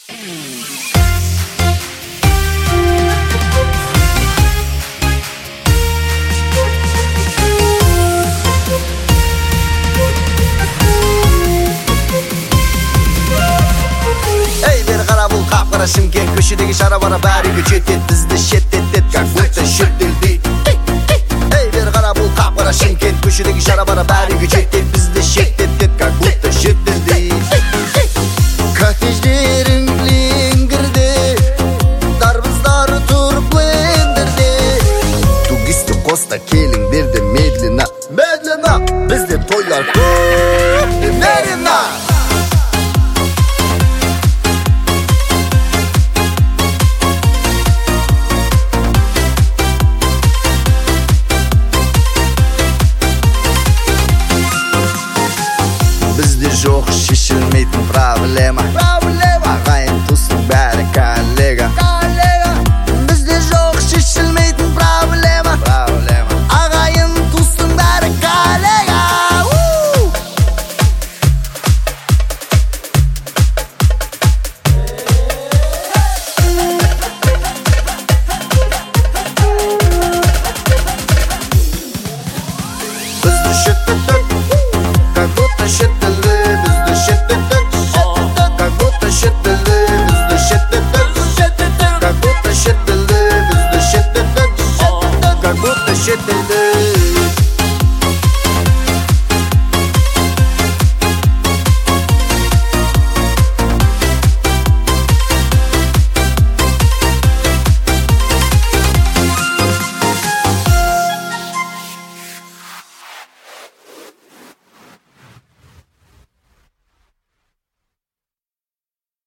Шымкент көшедегі шара-бара бәріге жетет, бізді шеттет, как будто шеттелдейді. Ей, бері қара бұл қап-қара Шымкент көшедегі шара-бара бәріге жетет, бізді шеттет, как будто